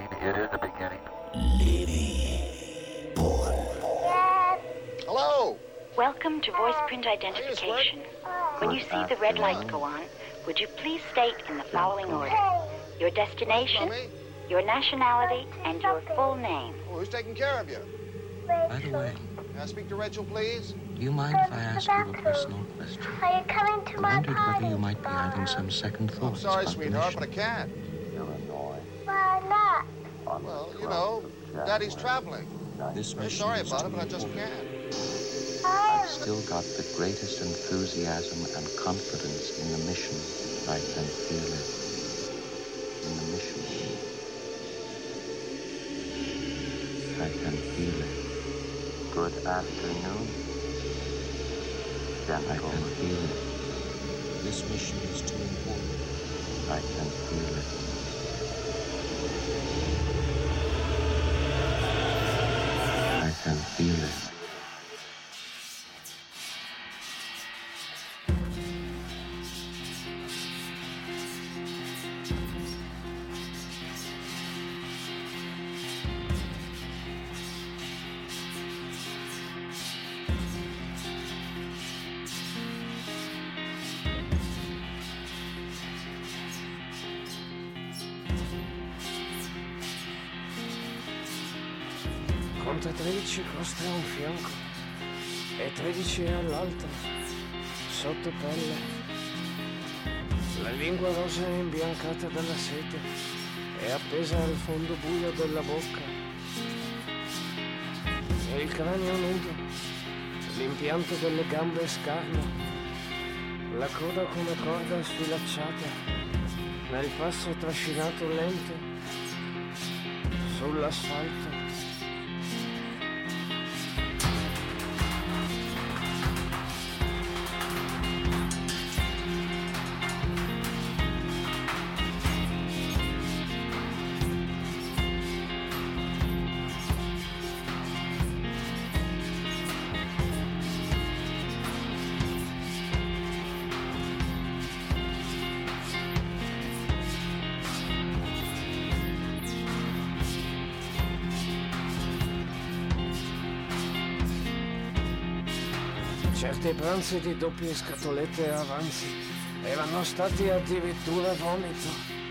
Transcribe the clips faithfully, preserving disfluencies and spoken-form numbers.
beginning. It is the beginning. Lady Paul. Hello. Welcome to voice print identification. When you see the red light go on, would you please state in the following order your destination, your nationality, and your full name? Well, who's taking care of you? By the way, May I speak to Rachel, please? do you mind if I ask you a personal question? Are you coming to I my wondered party? whether you might be having some second I'm thoughts sorry, about sweetheart, the but I mission. can't. Why not? Well, you know, Daddy's traveling. This I'm mission sorry is about too it, but I just important. can't. I've still got the greatest enthusiasm and confidence in the mission. I can feel it. In the mission. I can feel it. Good afternoon. I can feel it. This mission is too important. I can feel it. I can feel it. Conta tredici coste a un fianco e tredici all'altro, sotto pelle. La lingua rosa è imbiancata dalla sete e appesa al fondo buio della bocca. E il cranio nudo, l'impianto delle gambe scarno, la coda come corda sfilacciata, nel passo trascinato lento sull'asfalto. Certi pranzi di doppie scatolette e avanzi erano stati addirittura vomito.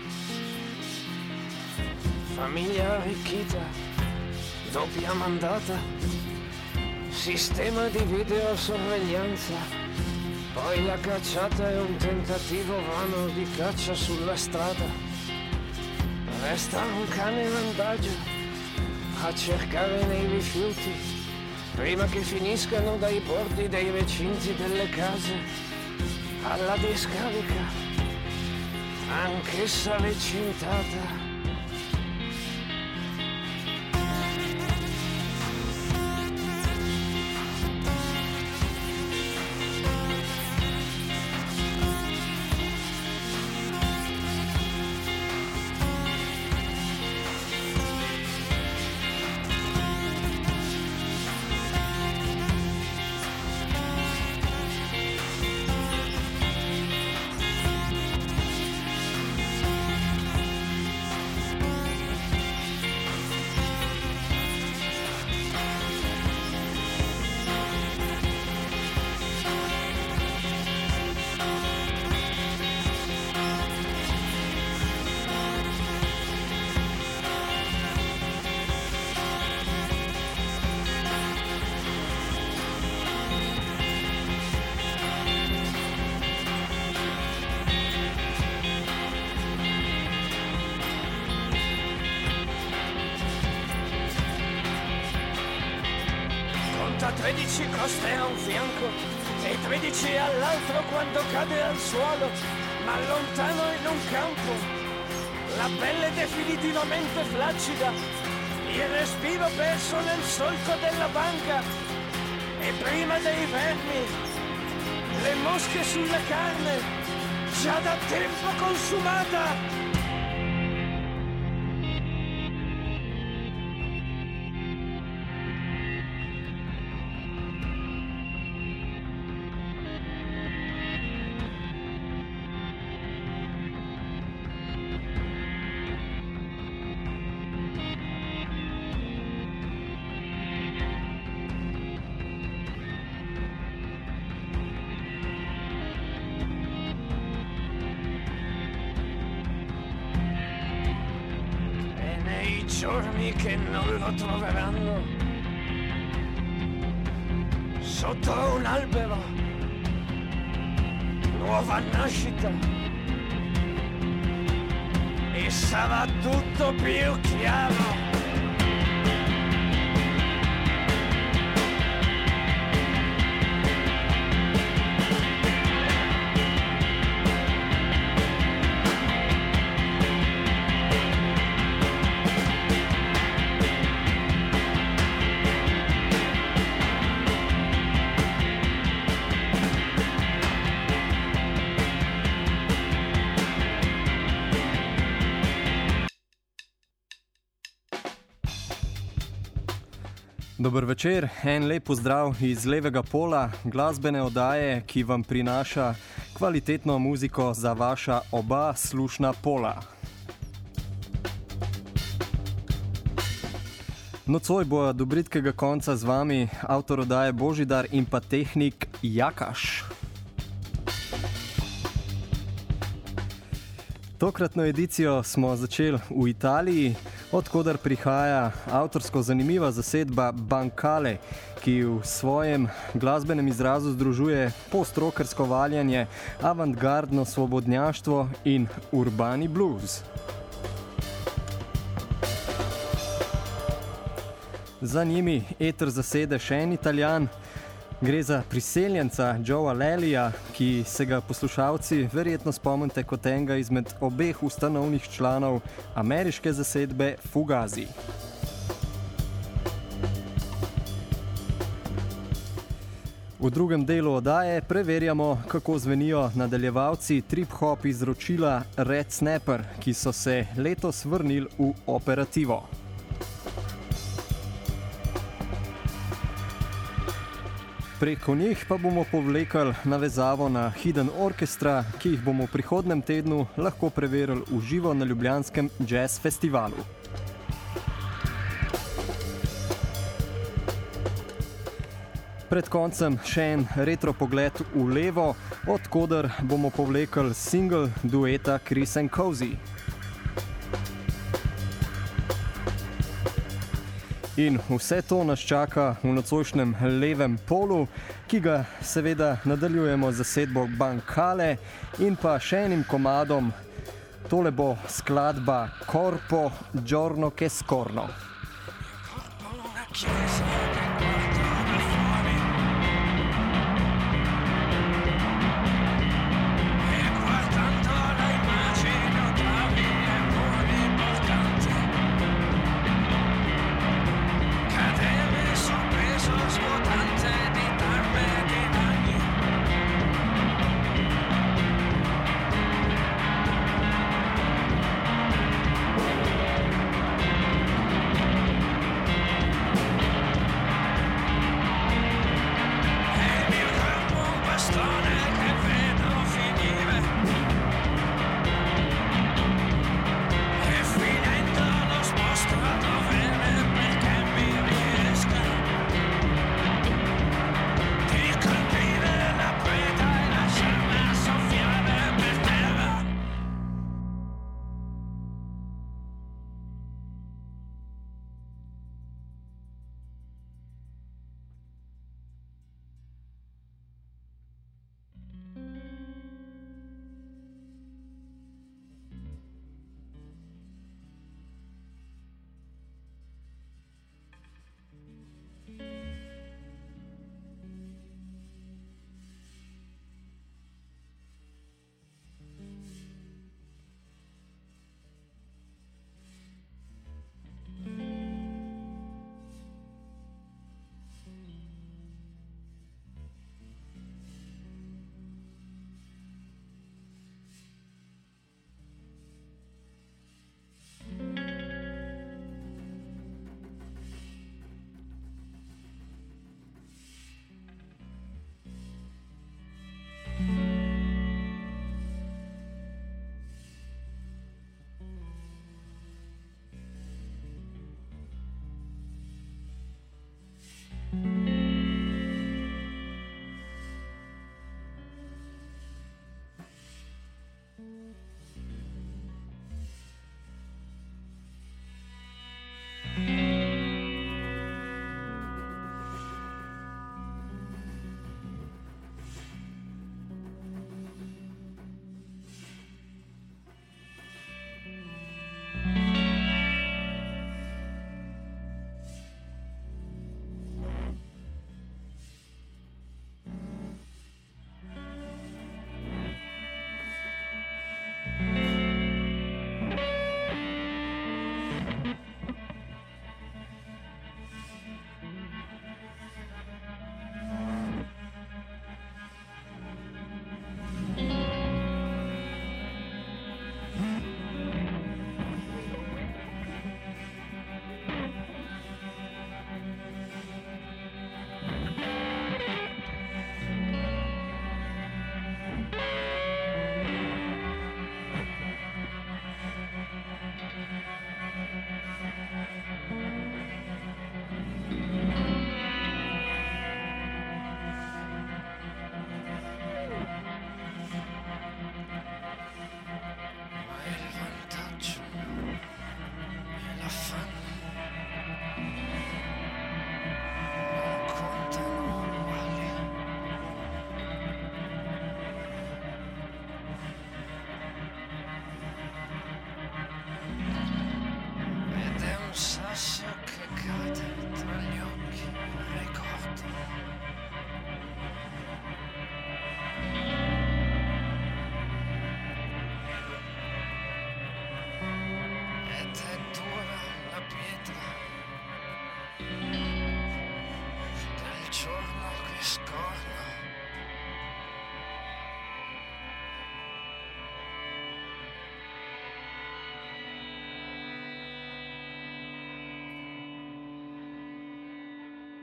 Famiglia arricchita, doppia mandata, sistema di videosorveglianza, poi la cacciata e un tentativo vano di caccia sulla strada. Resta un cane in andagio a cercare nei rifiuti prima che finiscano dai bordi dei recinti delle case alla discarica, anch'essa recintata. tredici coste a un fianco e tredici all'altro quando cade al suolo, ma lontano in un campo, la pelle definitivamente flaccida, il respiro perso nel solco della banca e prima dei vermi, le mosche sulla carne, già da tempo consumata. i giorni che non lo troveranno sotto un albero, nuova nascita, e sarà tutto più chiaro. Dober večer, en lep pozdrav iz levega pola glasbene oddaje, ki vam prinaša kvalitetno muziko za vaša oba slušna pola. Nocoj bo do britkega konca z vami avtor oddaje Božidar in pa tehnik Jakaš. Tokratno edicijo smo začeli v Italiji, odkudar prihaja avtorsko zanimiva zasedba Bancale, ki v svojem glasbenem izrazu združuje post-rockersko valjanje, avantgardno svobodnjaštvo in urbani blues. Za njimi eter zasede še en Italijan. Gre za priseljenca Joea Lelija, ki se ga poslušalci verjetno spomnite kot enega izmed obeh ustanovnih članov ameriške zasedbe Fugazi. V drugem delu oddaje preverjamo, kako zvenijo nadaljevalci trip-hop izročila Red Snapper, ki so se letos vrnili v operativo. Preko njih pa bomo povlekali navezavo na Hidden Orchestra, ki jih bomo v prihodnem tednu lahko preverili v živo na ljubljanskem jazz festivalu. Pred koncem še en retro pogled v levo, odkudar bomo povlekali single dueta Chris and Cozy. In vse to nas čaka v nocojšnjem levem polu, ki ga seveda nadaljujemo z zasedbo Bancale in pa še enim komadom. Tole bo skladba Corpo Giorno che Scorno.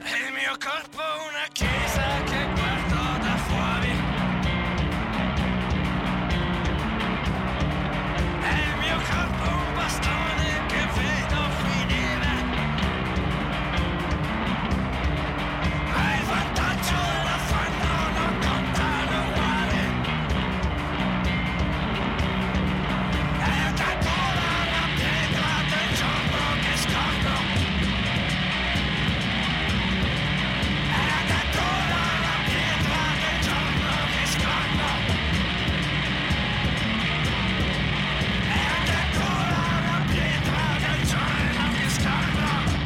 È il mio corpo una chiesa che guardo da fuori. È il mio corpo un bastone che vedo finire. Ma il vantaggio e l'affanno non contano uguali. Ed ancora la pietra del giorno che scordo. Ed ancora la pietra del giorno che scordo. Ed ancora la pietra del giorno che scordo.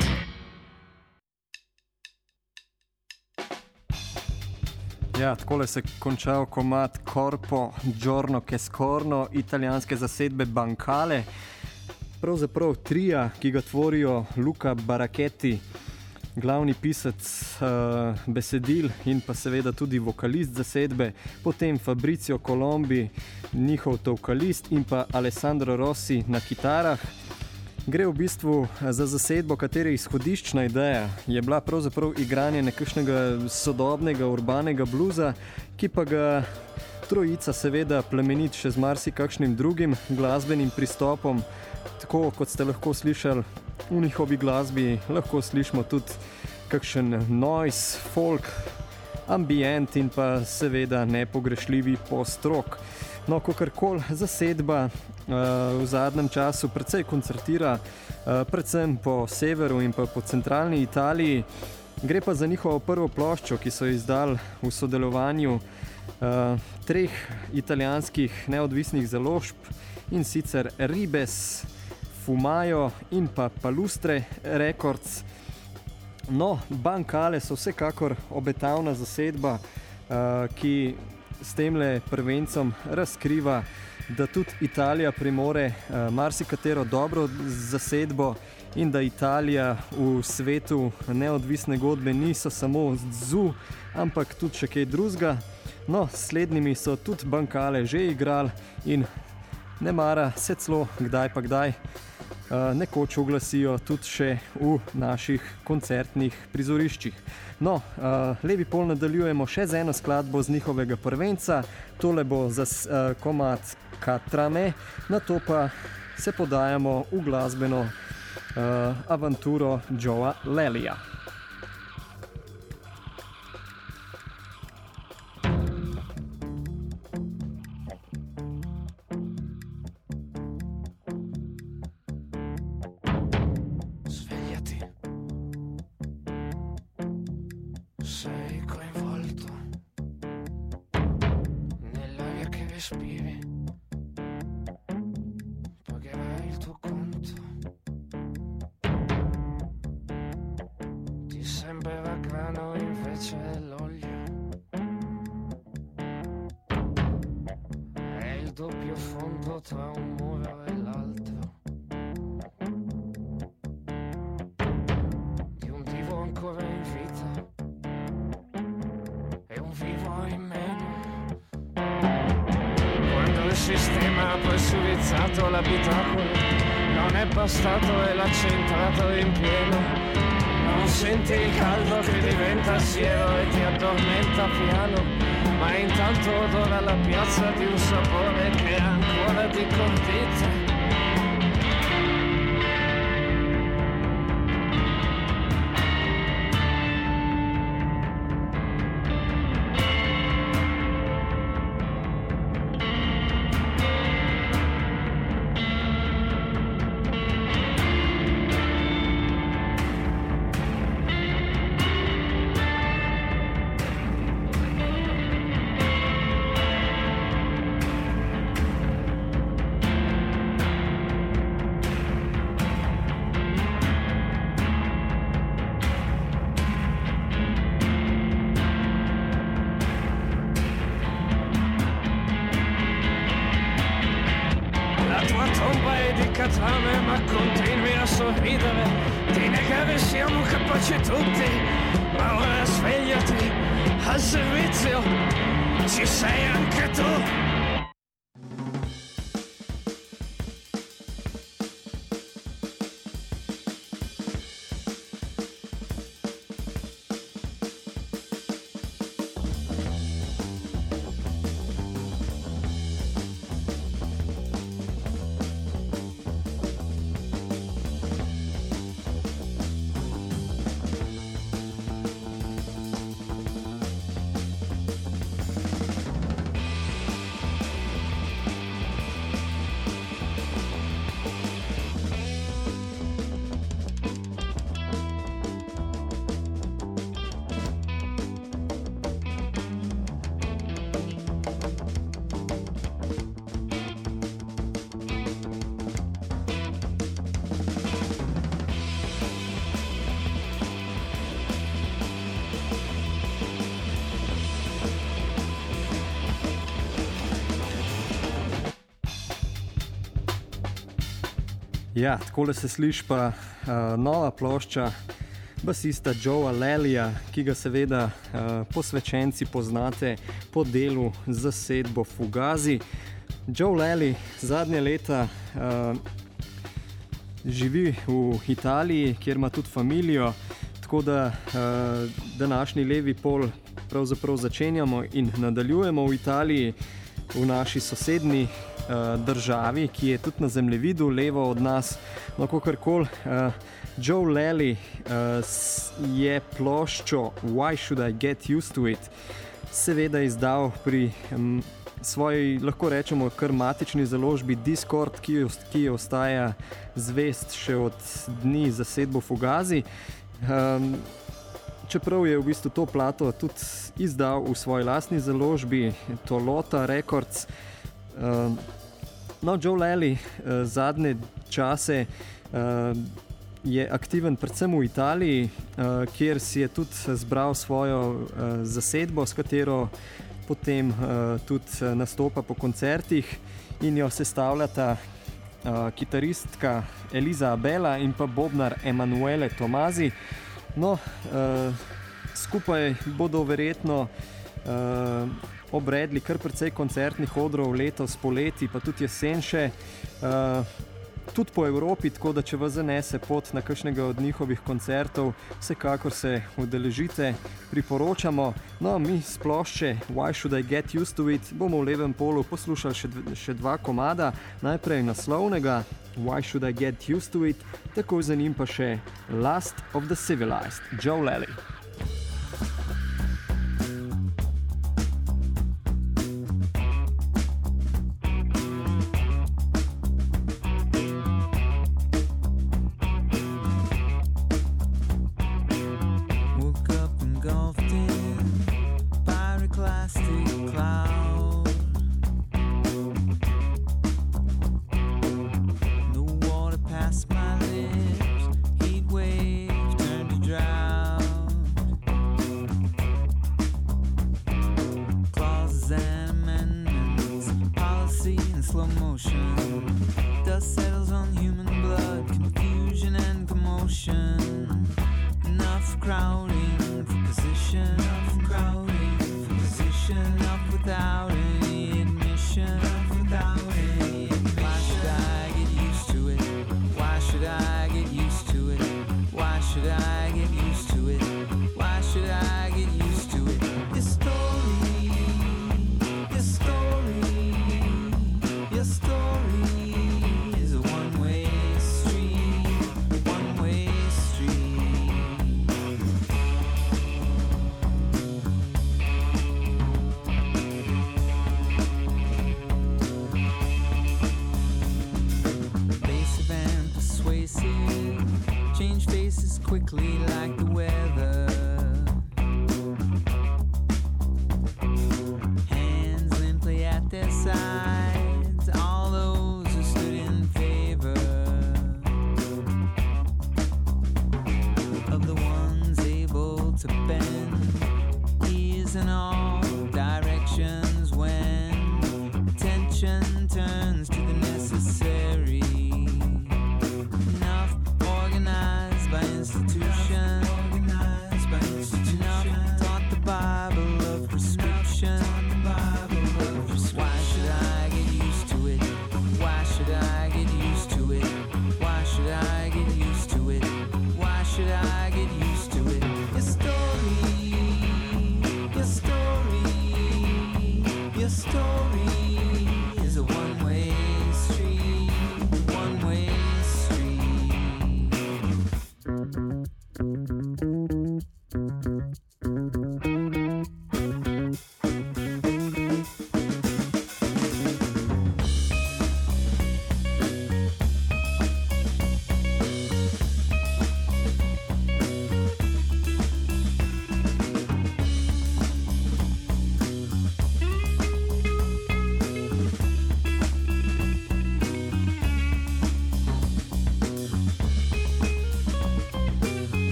Ja, takole se končal komad Corpo, Giorno che scorno italijanske zasedbe Bancale. Pravzaprav trija, ki ga tvorijo Luca Baracchetti, glavni pisec uh, besedil in pa seveda tudi vokalist zasedbe, potem Fabrizio Colombi, njihov vokalist in pa Alessandro Rossi na kitarah. Gre v bistvu za zasedbo, katere izhodiščna ideja je bila pravzaprav igranje nekakšnega sodobnega urbanega bluza, ki pa ga trojica seveda plemenit še z marsikakšnim drugim glasbenim pristopom. Tako kot ste lahko slišali v njihovi glasbi, lahko slišimo tudi kakšen noise, folk, ambient in pa seveda nepogrešljivi post-rock. No, kakorkoli zasedba uh, v zadnjem času precej koncertira, uh, predvsem po severu in pa po centralni Italiji. Gre pa za njihovo prvo ploščo, ki so jo izdali v sodelovanju uh, treh italijanskih neodvisnih založb, in sicer Ribes, Fumajo in pa Palustre Records. No, Bancale so vsekakor obetavna zasedba, uh, ki s temle prvencem razkriva, da tudi Italija premore uh, marsikatero dobro zasedbo in da Italija v svetu neodvisne godbe niso samo zu, ampak tudi še kaj drugega. No, s slednjimi so tudi Bancale že igrali in nemara se celo kdaj pa kdaj uh, nekoč oglasijo tudi še v naših koncertnih prizoriščih. No, uh, levi pol nadaljujemo še z eno skladbo z njihovega prvenca, tole bo za uh, komad Catrame, na to pa se podajamo v glasbeno uh, avanturo Joea Lelija. Sei coinvolto nell'aria che respiri, pagherai il tuo conto. Ti sembrerà grano invece è l'olio, è il doppio fondo tra un muro e l'altro, di un divo ancora in vita e un vivo in meno. Quando il sistema ha pressurizzato l'abitacolo, non è bastato e l'ha centrato in pieno. Non senti il caldo che diventa siero e ti addormenta piano, ma intanto odora la piazza di un sapore che ha ancora di cordite. Catrame, ma continui a sorridere, di negare siamo capaci tutti, ma ora svegliati, al servizio ci sei anche tu. Ja, takole se sliši pa uh, nova plošča basista Joea Lelija, ki ga seveda uh, posvečenci poznate po delu z zasedbo Fugazi. Joe Lely zadnje leta uh, živi v Italiji, kjer ima tudi familijo, tako da uh, današnji levi pol pravzaprav začenjamo in nadaljujemo v Italiji, v naši sosednji uh, državi, ki je tudi na zemljevidu levo od nas. No, kakorkoli, uh, Joe Lely uh, je ploščo Why Should I Get Used to It seveda izdal pri um, svoji, lahko rečemo, kar matični založbi Dischord, ki, ki ostaja zvest še od dni zasedbo Fugazi. Um, čeprav je v bistvu to plato tudi izdal v svoji lastni založbi Tolota Records. Um, no, Joe Lely uh, zadnje čase uh, je aktiven predvsem v Italiji, uh, kjer si je tudi zbral svojo uh, zasedbo, s katero potem uh, tudi nastopa po koncertih in jo sestavljata uh, kitaristka Eliza Abela in pa bobnar Emanuele Tomazi. No, uh, skupaj bodo verjetno uh, obredli kar precej koncertnih odrov letos poleti, pa tudi jesen še, uh, tudi po Evropi, tako da če vas zanese pot na kakšnega od njihovih koncertov, vsekakor se udeležite, priporočamo. No, mi s plošče Why Should I Get Used to It bomo v levem polu poslušali še, še dva komada, najprej naslovnega Why Should I Get Used to It, takoj za njim pa še Last of the Civilized, Joe Lely.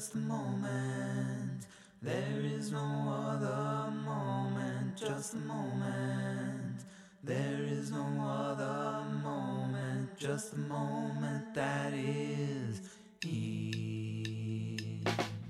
just a moment. There is no other moment, just a moment. There is no other moment, just a moment that is here.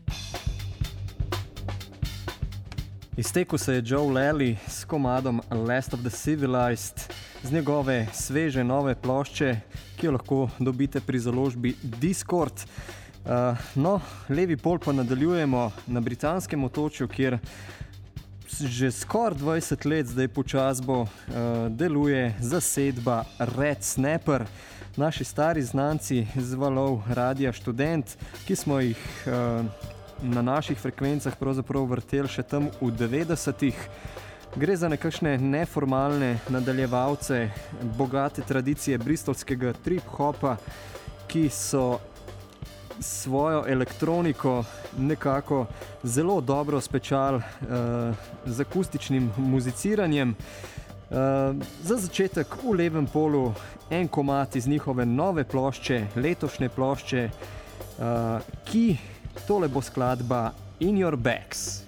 Iztekel se je Joe Lally s komadom Last of the Civilized z njegove sveže nove plošče, ki jo lahko dobite pri založbi Discord. Uh, no, levi pol pa nadaljujemo na britanskem otočju, kjer že skoraj dvajset let zdaj počasbo uh, deluje zasedba Red Snapper. Naši stari znanci z valov Radia Študent, ki smo jih uh, na naših frekvencah pravzaprav vrteli še tam v devetdesetih. Gre za nekakšne neformalne nadaljevalce bogate tradicije bristolskega trip-hopa, ki so svojo elektroniko nekako zelo dobro spečali uh, z akustičnim muziciranjem. Uh, za začetek v levem polu en komad iz njihove nove plošče, letošnje plošče, uh, ki tole bo skladba In Your Bags.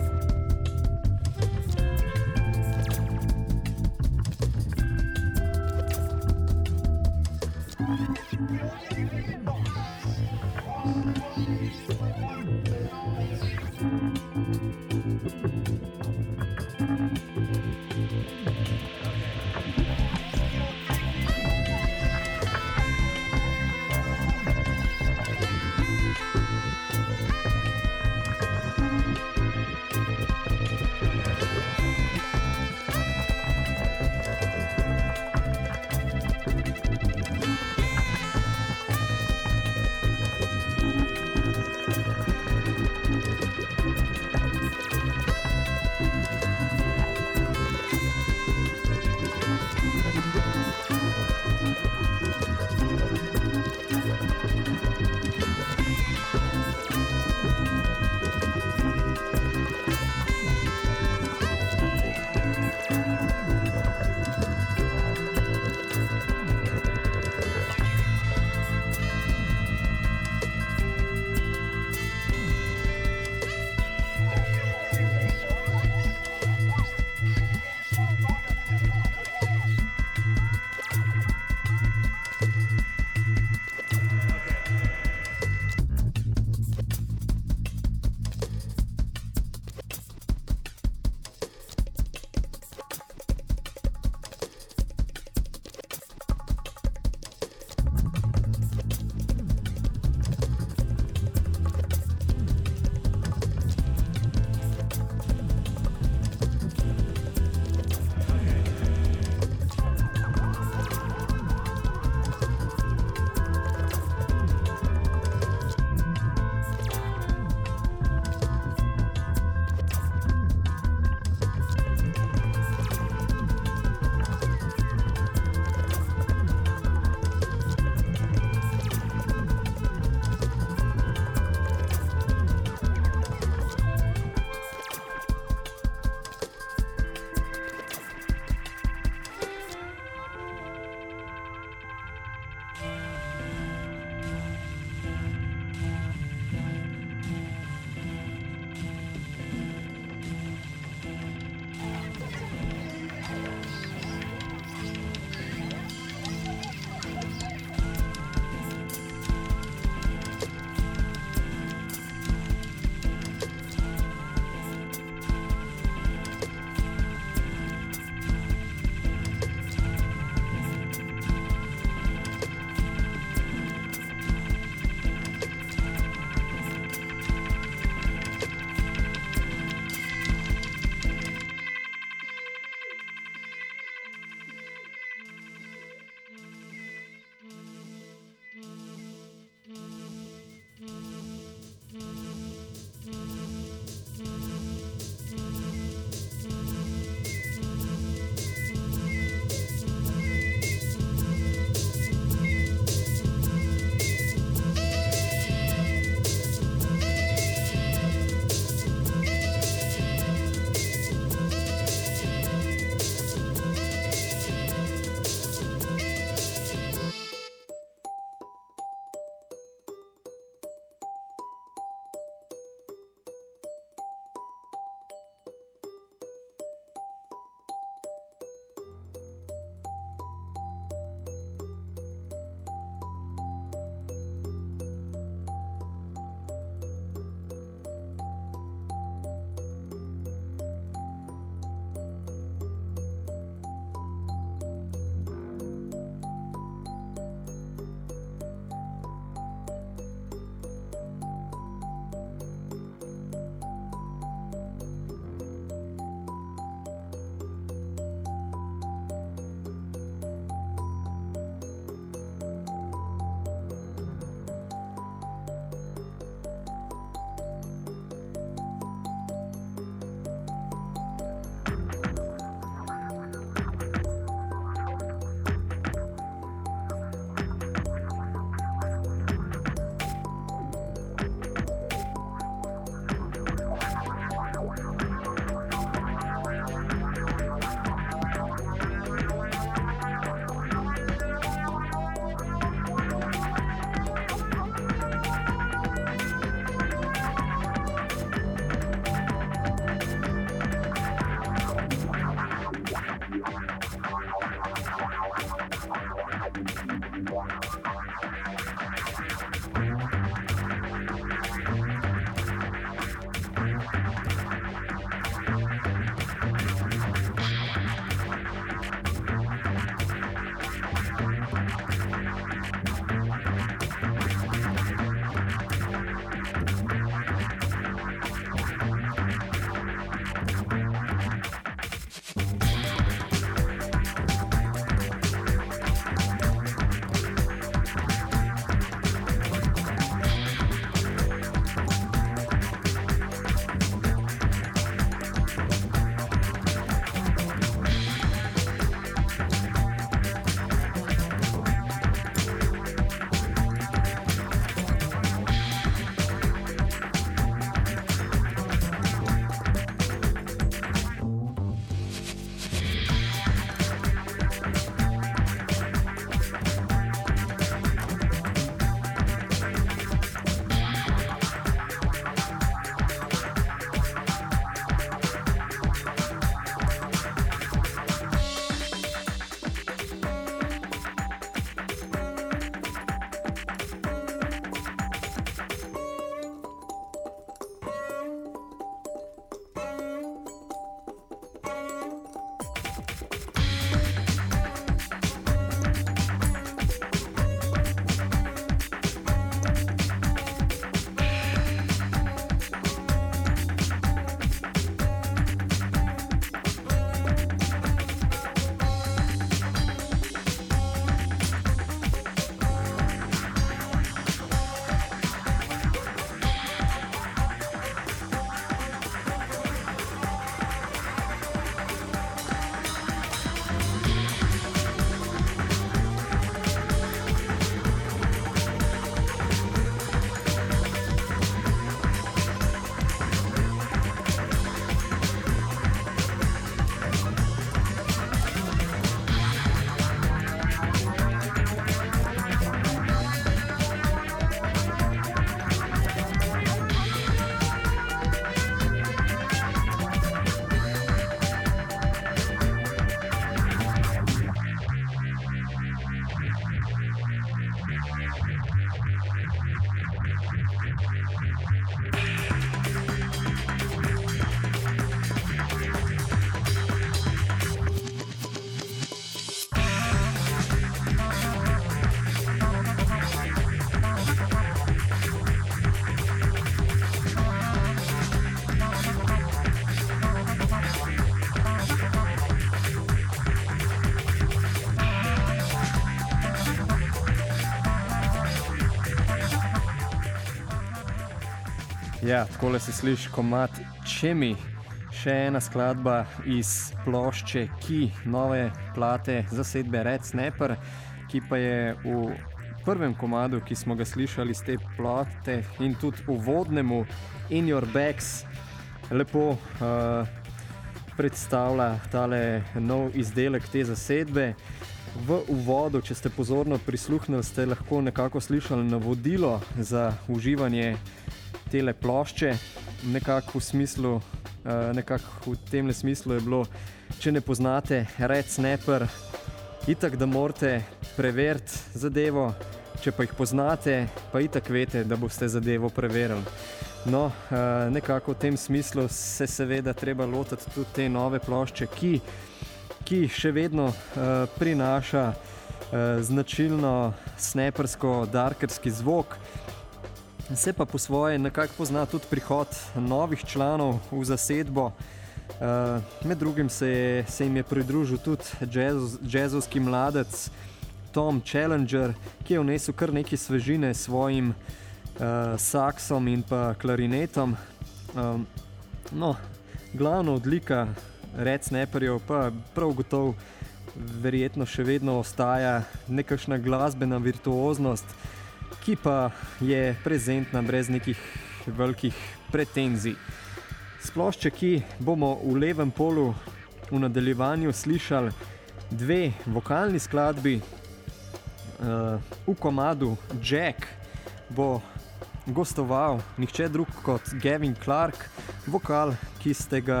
Ja, takole se sliši komad Čemi, še ena skladba iz plošče Ki, nove plate zasedbe Red Snapper, ki pa je v prvem komadu, ki smo ga slišali z te plate in tudi uvodnemu In Your Bags, lepo uh, predstavlja tale nov izdelek te zasedbe. V uvodu, če ste pozorno prisluhnili, ste lahko nekako slišali navodilo za uživanje tele plošče. Nekako v smislu, uh, nekako v temle smislu je bilo, če ne poznate Red Snapper, itak da morate preveriti zadevo, če pa jih poznate, pa itak veste, da boste zadevo preverili. No, uh, nekako v tem smislu se seveda treba lotiti tudi te nove plošče, ki, ki še vedno uh, prinaša uh, značilno snappersko, darkerski zvok. Se pa po svoje nekako pozna tudi prihod novih članov v zasedbo. Uh, med drugim se, je, se jim je pridružil tudi jazz, jazzovski mladec Tom Challenger, ki je vnesel kar nekaj svežine s svojim uh, saksom in pa klarinetom. Um, no, glavna odlika Red Snapperjev pa prav gotovo verjetno še vedno ostaja nekakšna glasbena virtuoznost, ki pa je prezentna brez nekih velikih pretenzij. S plošče Ki bomo v levem polu v nadaljevanju slišali dve vokalni skladbi. Uh, v komadu Jack bo gostoval nihče drug kot Gavin Clark, vokal, ki ste ga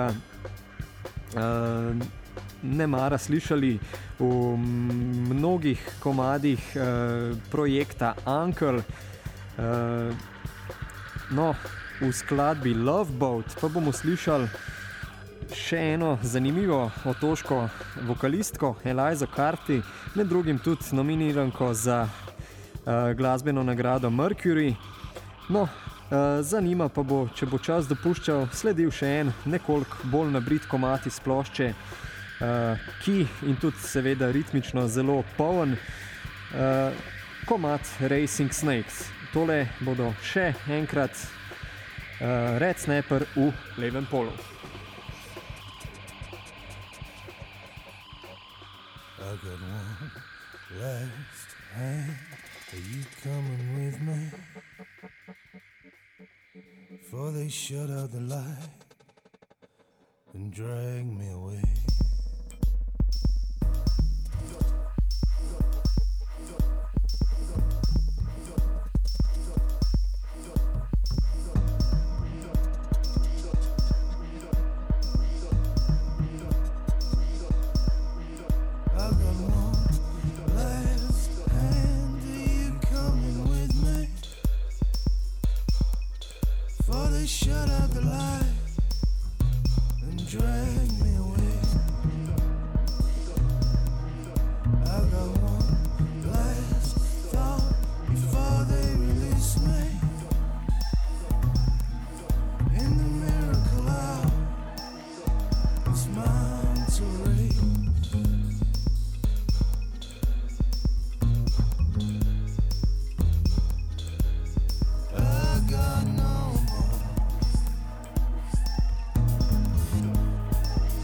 uh, nemara slišali v mnogih komadih uh, projekta Uncle. Uh, no, v skladbi Love Boat pa bomo slišali še eno zanimivo otoško vokalistko, Eliza Carty, med drugim tudi nominiranko za uh, glasbeno nagrado Mercury. No, uh, zanima pa bo, če bo čas dopuščal, sledil še en nekoliko bolj nabrit komad iz plošče uh, Ki in tudi seveda ritmično zelo poln uh, komad Racing Snakes. Tole bodo še enkrat uh, Red Snapper v levem polu. I got one last hand. Are you coming with me? Before they shut out the light and drag me away. Shut out the light and drag me away. I got one last thought before they release me. In the miracle hour, it's mine to read. I got no more.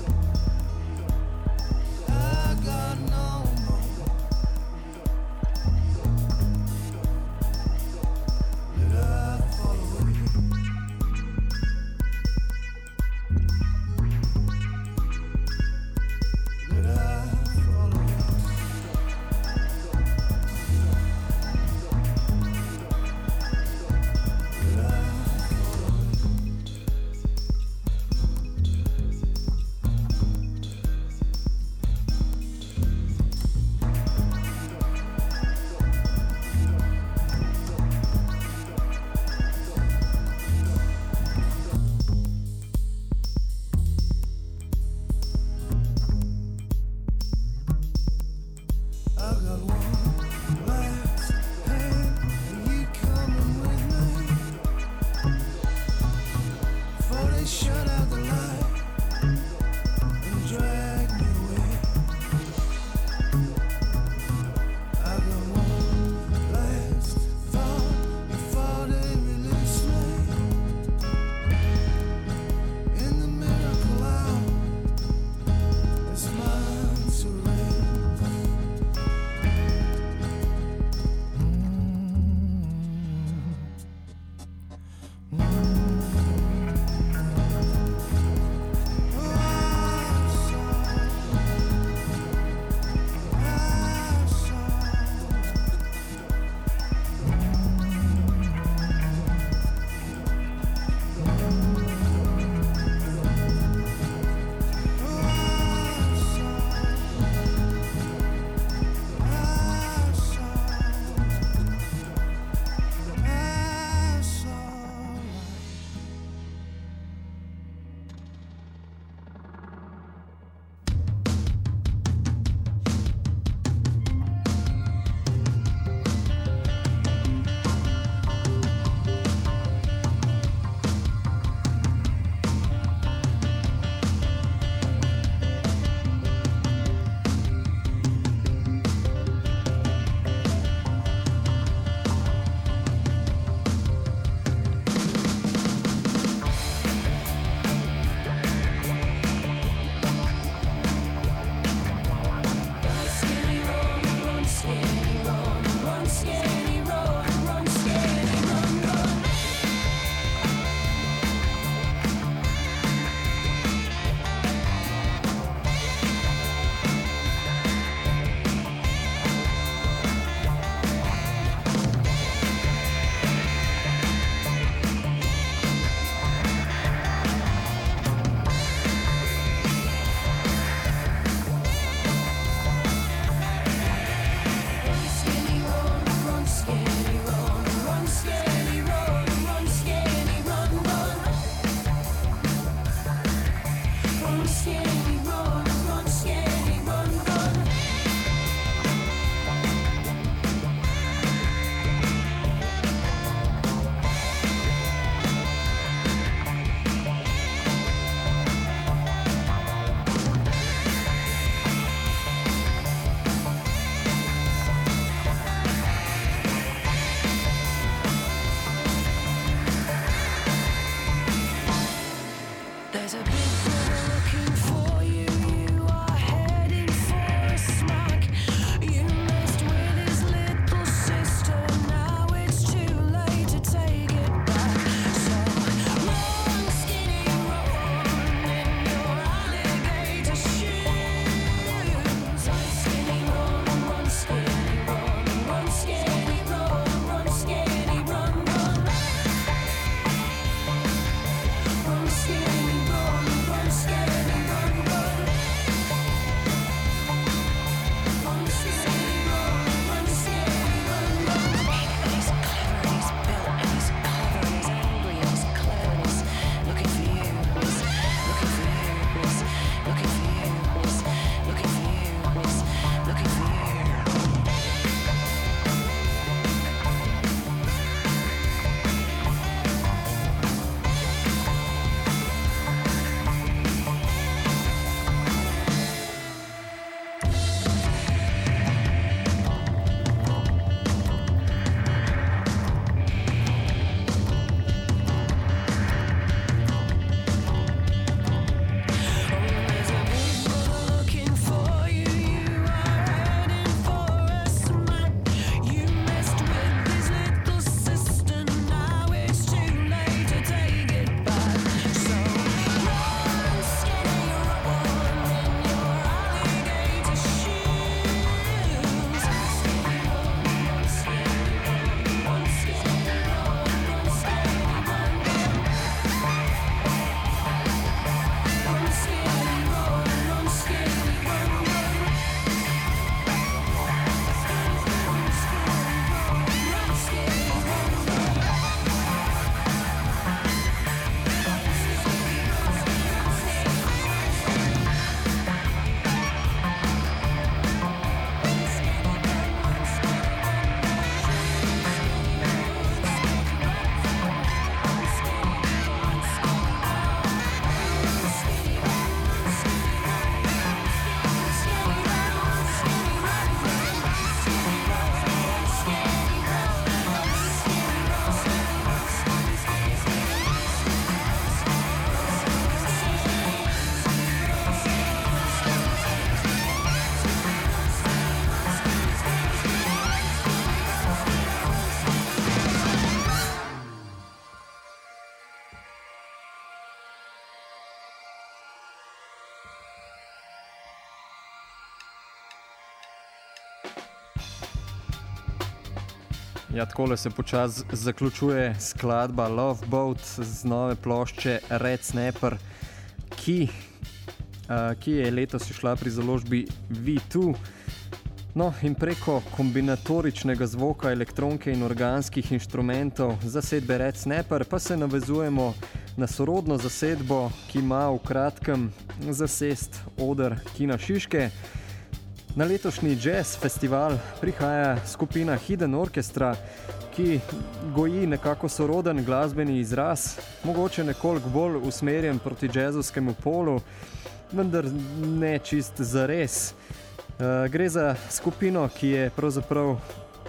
Ja, takole se počasi zaključuje skladba Love Boat z nove plošče Red Snapper, ki, uh, ki je letos išla pri založbi V dva. No, in preko kombinatoričnega zvoka, elektronke in organskih inštrumentov zasedbe Red Snapper pa se navezujemo na sorodno zasedbo, ki ima v kratkem zasest oder Kina Šiške. Na letošnji jazz festival prihaja skupina Hidden Orchestra, ki goji nekako soroden glasbeni izraz, mogoče nekoliko bolj usmerjen proti jazzovskemu polu, vendar ne čist zares. Uh, gre za skupino, ki je pravzaprav uh,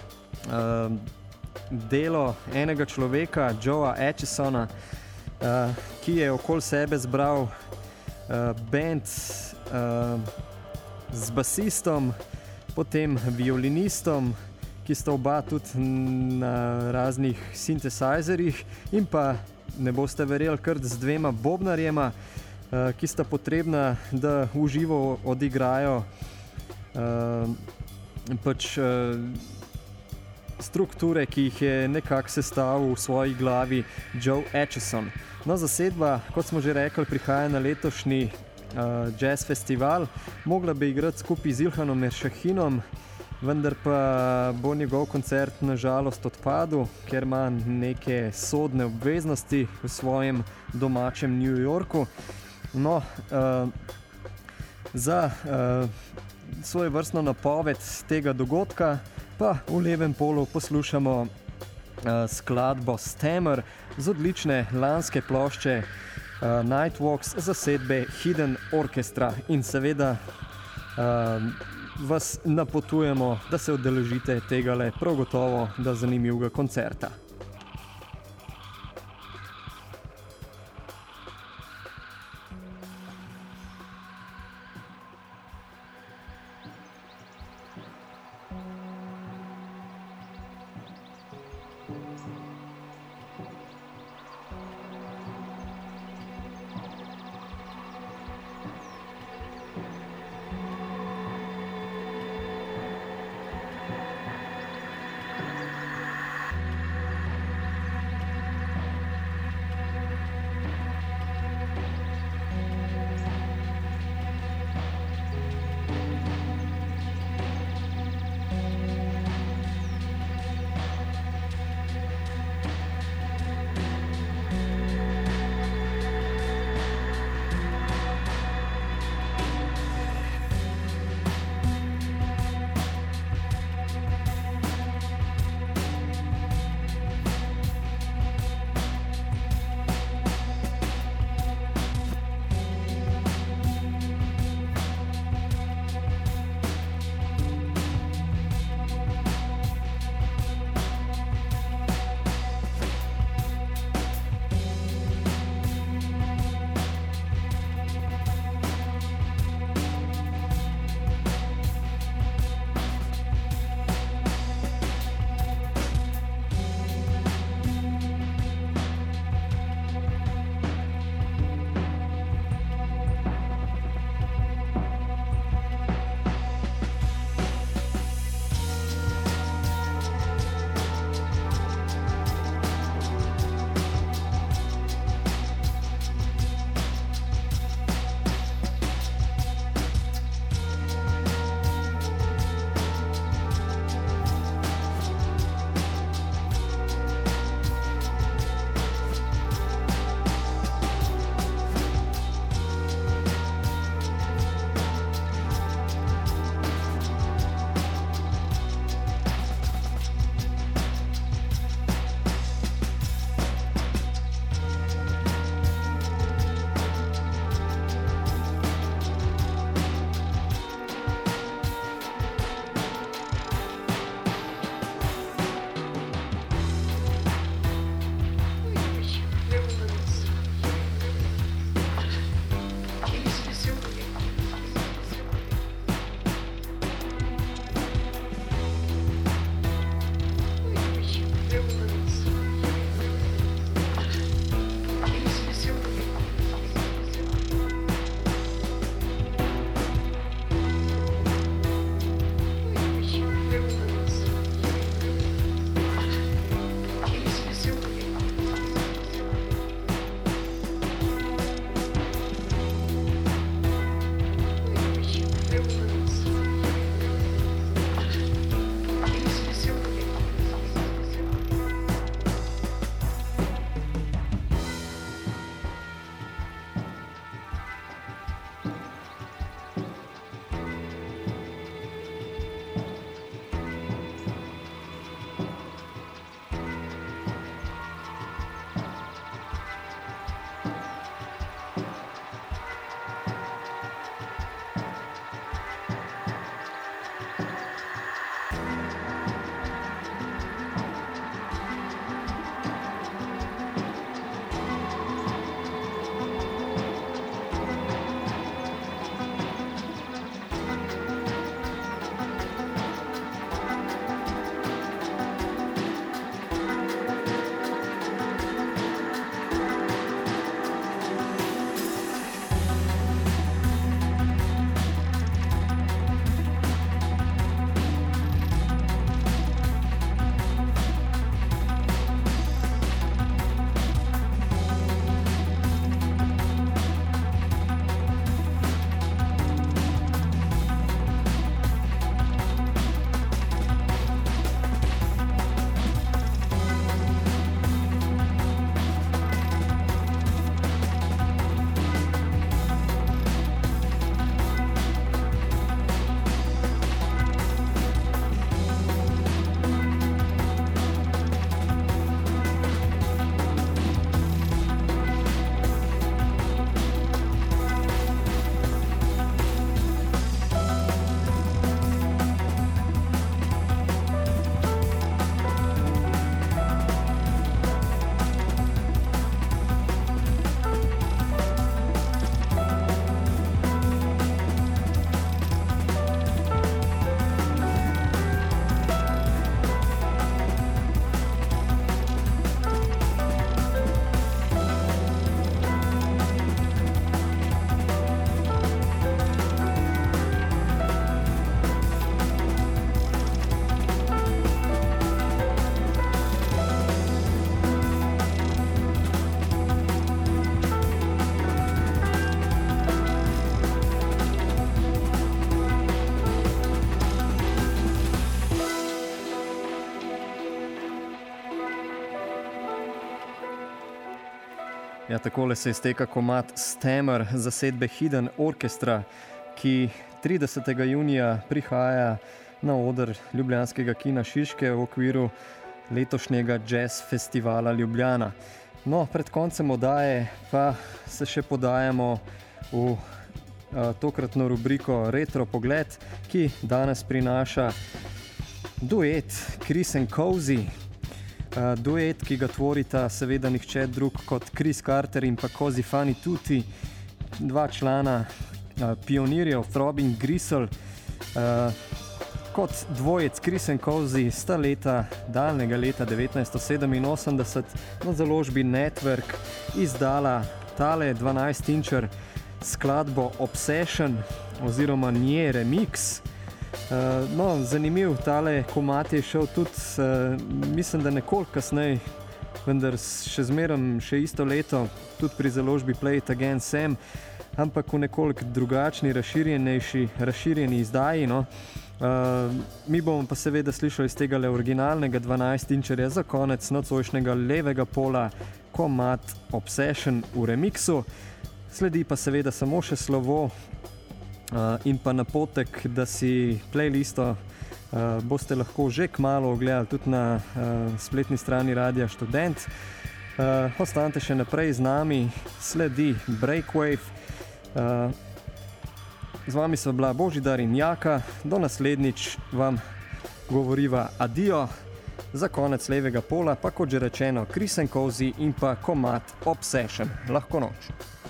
delo enega človeka, Joea Atchisona, uh, ki je okoli sebe zbral uh, band uh, z basistom, potem violinistom, ki sta oba tudi na raznih synthesizerjih, in pa, ne boste verjeli, kar z dvema bobnarjema, uh, ki sta potrebna, da v živo odigrajo uh, pač uh, strukture, ki jih je nekako sestavil v svoji glavi Joe Atchison. No, zasedba, kot smo že rekli, prihaja na letošnji Uh, jazz festival, mogla bi igrati skupaj z Ilhanom Eršahinom, vendar pa bo njegov koncert na žalost odpadel, ker ima neke sodne obveznosti v svojem domačem New Yorku. No, uh, za uh, svoj vrstno napoved tega dogodka pa v levem polu poslušamo uh, skladbo Stammer z odlične lanske plošče Uh, Nightwalks zasedbe Hidden Orchestra, in seveda uh, vas napotujemo, da se udeležite tegale prav gotovo da zanimivega koncerta. Ja, takole se izteka komad Stammer zasedbe Hidden Orchestra, ki tridesetega junija prihaja na oder ljubljanskega kina Šiške v okviru letošnjega jazz festivala Ljubljana. No, pred koncem oddaje pa se še podajamo v a, tokratno rubriko Retro Pogled, ki danes prinaša duet Chris and Cozy. Uh, duet, ki ga tvorita seveda nihče drug kot Chris Carter in pa Cozy Fanny Tutti, dva člana uh, pionirjev Throbbing Gristle. Uh, kot dvojec Chris and Cozy sta leta, daljnega leta devetnajststo sedeminosemdeset na založbi Network izdala tale dvanajstinčer skladbo Obsession oziroma nje remix. Uh, no, zanimiv tale komad je šel tudi, uh, mislim, da nekoliko kasneje, vendar še zmeraj, še isto leto, tudi pri založbi Play It Again Sam, ampak v nekoliko drugačni, razširjenejši, razširjeni izdaji. No. Uh, mi bomo pa seveda slišali iz tega le originalnega dvanajstinčerja za konec nocojšnjega levega pola komad Obsession v remixu. Sledi pa seveda samo še slovo Uh, in pa napotek, da si playlisto uh, boste lahko že kmalu ogledali tudi na uh, spletni strani Radia Študent. Uh, ostanite še naprej z nami, sledi Breakwave. Uh, z vami sva bila Božidar in Jaka, do naslednjič vam govoriva adijo, za konec levega pola pa kot že rečeno Chris and Cozy in pa komad Obsession. Lahko noč.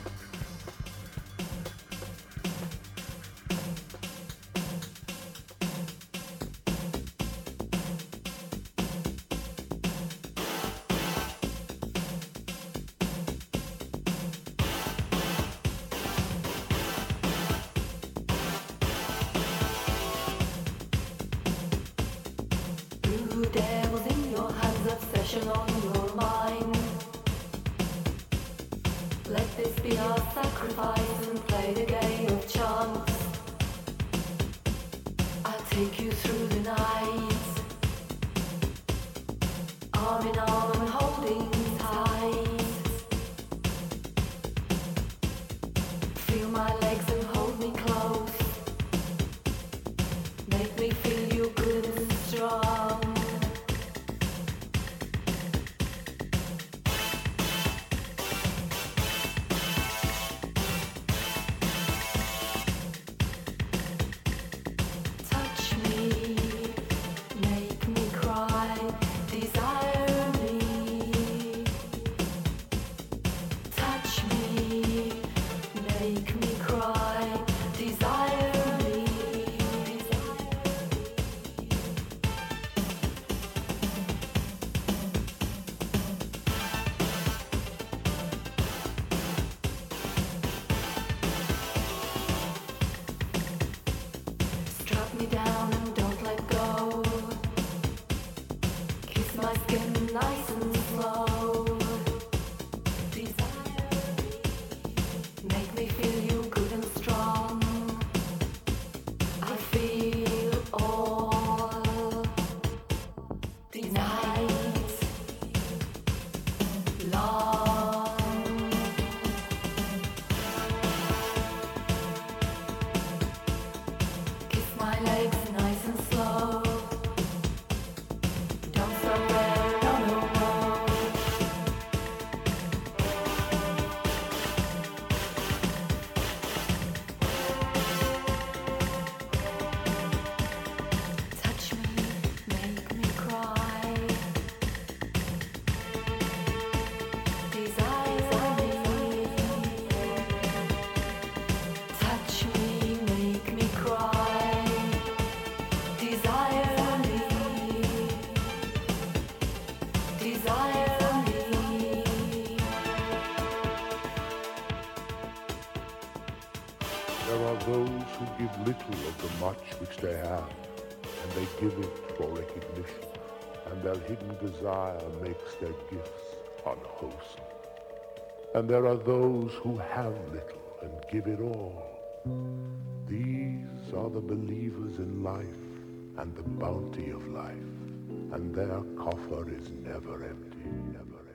Which they have, and they give it for recognition, and their hidden desire makes their gifts unwholesome. And there are those who have little and give it all. These are the believers in life and the bounty of life, and their coffer is never empty, never